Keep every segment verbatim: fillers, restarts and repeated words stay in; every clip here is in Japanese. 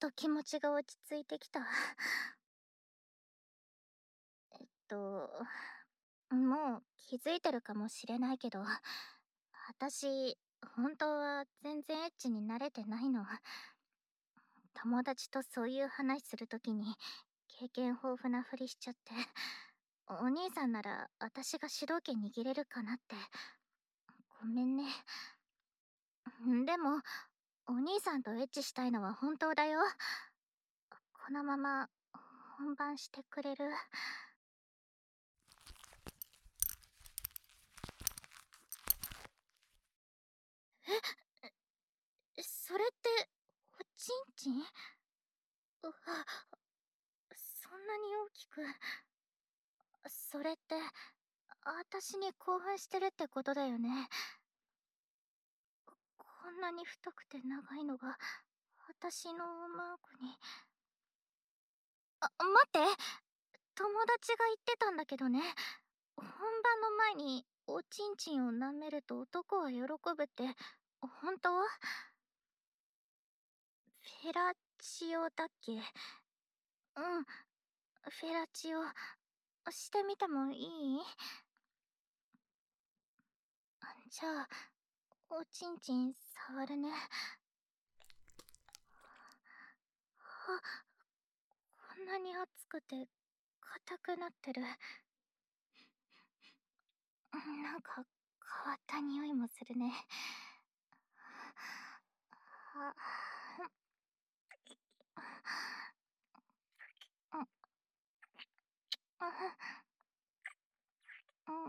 と気持ちが落ち着いてきた。えっと、もう気づいてるかもしれないけど、私、本当は全然エッチに慣れてないの。友達とそういう話するときに、経験豊富なふりしちゃって、お兄さんなら私が主導権握れるかなって。ごめんね。でも、お兄さんとエッチしたいのは本当だよ。このまま、本番してくれる？え、それって、おちんちん？うわ、そんなに大きく。それって、私に興奮してるってことだよね。こんなに太くて長いのが、私のマークに。あ、待って、友達が言ってたんだけどね。本番の前におちんちんを舐めると男は喜ぶって、本当？フェラチオだっけ？うん、フェラチオ。してみてもいい？じゃあ、おちんちん触るね。あ、こんなに熱くて硬くなってる。なんか変わった匂いもするね。あ、うん、うん、うん、うん。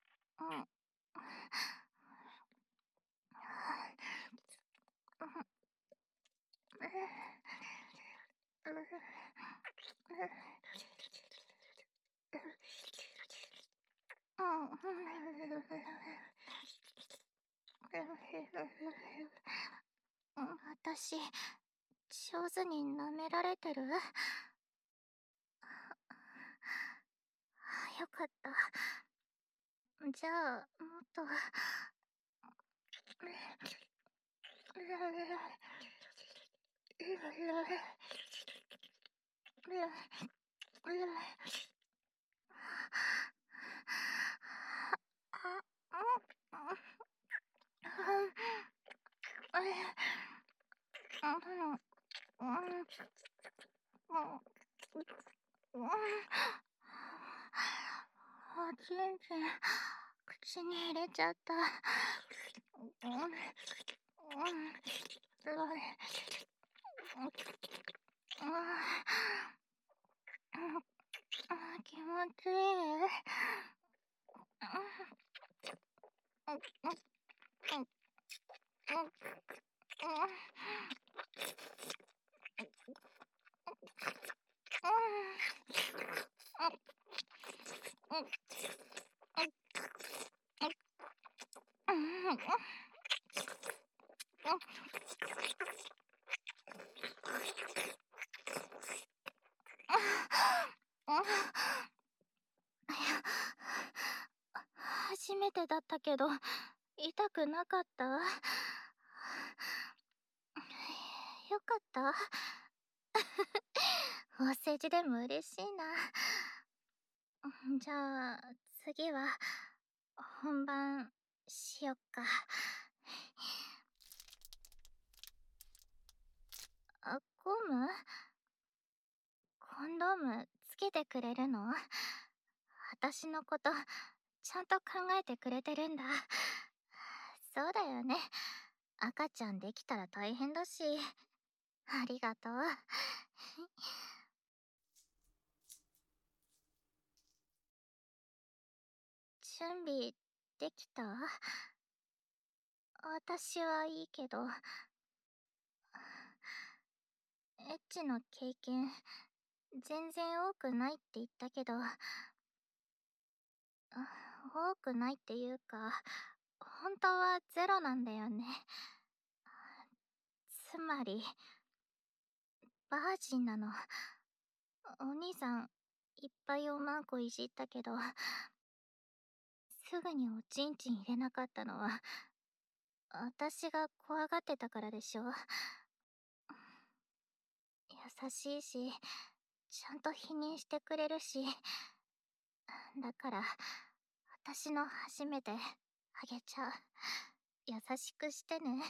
私、上手に舐められてる？よかった。じゃあ、もっと。おちんちん、口に入れちゃった。気持ちいい。初めてだったけど、痛くなかった？よかった。お世辞でも嬉しいな。じゃあ、次は、本番、しよっか。あ、ゴム？コンドームつけてくれるの？私のこと、ちゃんと考えてくれてるんだ。そうだよね。赤ちゃんできたら大変だし。ありがとう。準備できた？私はいいけど。エッチの経験、全然多くないって言ったけど、多くないっていうか、本当はゼロなんだよね。つまり、バージンなの。お兄さん、いっぱい女の子いじったけど、すぐにおちんちん入れなかったのは、私が怖がってたからでしょ。 しいし、ちゃんと否認してくれるし、だから私の初めてあげちゃう。優しくしてね。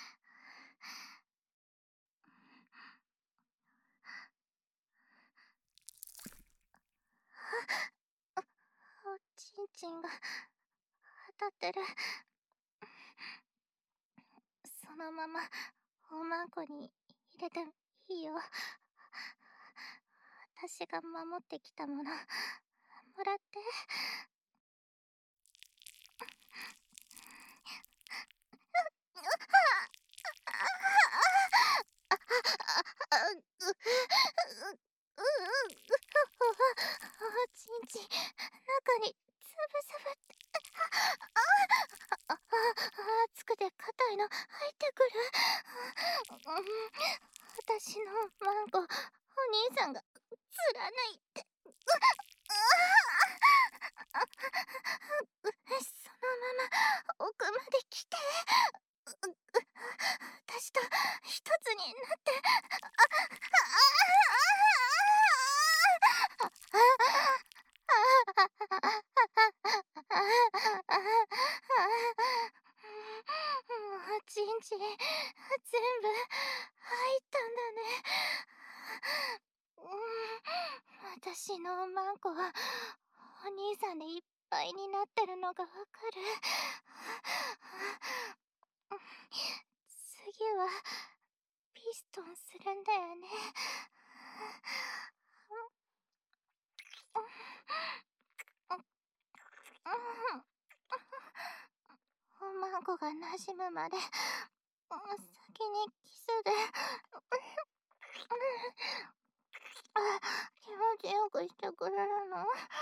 おちんちんが当たってる。そのままおまんこに入れていいよ。私が守ってきたものもらって。おちんちん中につぶつぶって。ああ熱くて硬いの入ってくる。私のマンコお兄さんが貫いて。そのまま奥まで来て。私と一つになって。おちんちん全部入ったんだね。私のおまんこはお兄さんでいっぱいになってるのがわかる。次はピストンするんだよね。おまんこが馴染むまで先にキスで気持ちよくしてくれるの。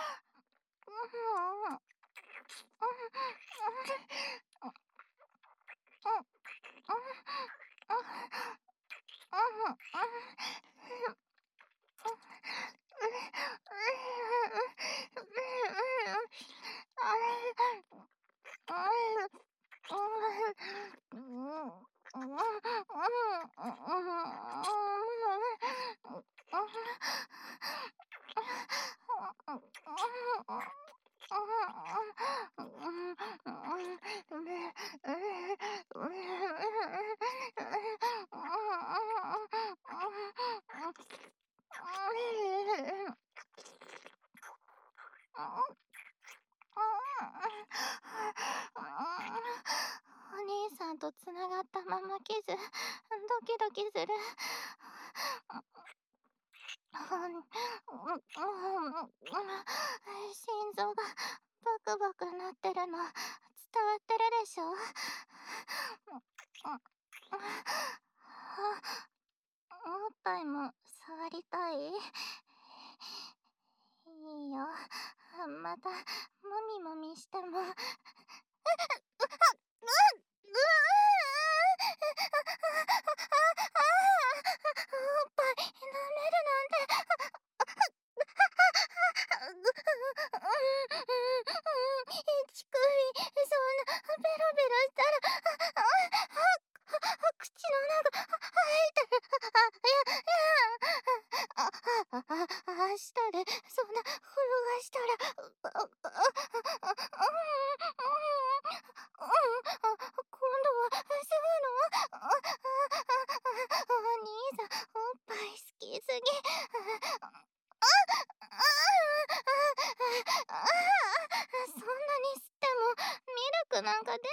お兄さんとつながったままキス、ドキドキする。心臓がバクバクなってるの伝わってるでしょ。おっぱいも触りたい？いいよ。またもみもみしても。おっぱい舐めるなんて。ちくり、そんなベロベロしたら口の中入ってる。あ舌でそんな転がしたら今度は吸うの？お兄さんおっぱい好きすぎ。そんなに吸ってもミルクなんか出ないよ。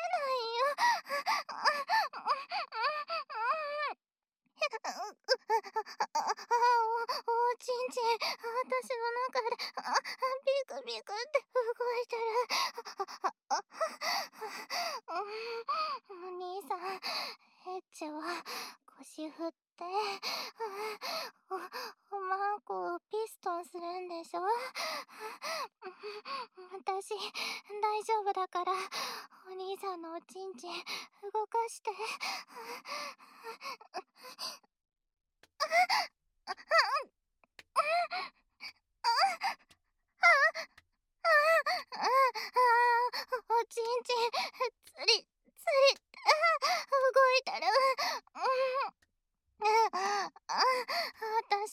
おちんちん私の中でビクビクって動いてる。お兄さんエッチは腰振っておおまんこをピストンするんでしょ。私大丈夫だからお兄さんのおちんちん動かして。おちんちんつりつり動いてる。私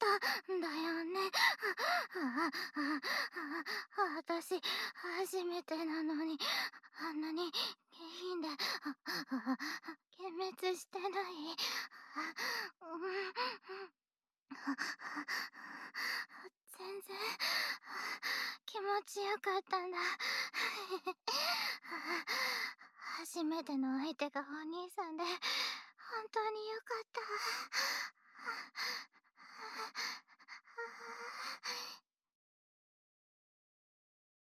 たんだよね。ああああ私初めてなのにあんなに下品でああ幻滅してない。あうん全然気持ちよかったんだ。初めての相手がお兄さんで本当によかった。